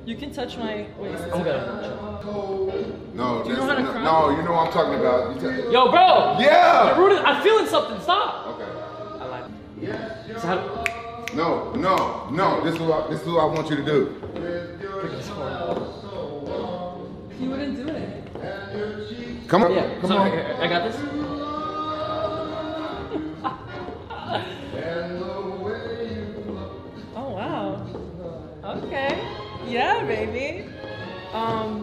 You can touch my waist. I'm gonna. No, Do you know how to cry? no, you know what I'm talking about. Yo, bro. Yeah. You're rude. I'm feeling something. Stop. Okay. I like it. So how, No. This is what I want you to do. He wouldn't do it. Come on. yeah. Come So, on. I got this. Oh wow. Okay. Yeah, baby.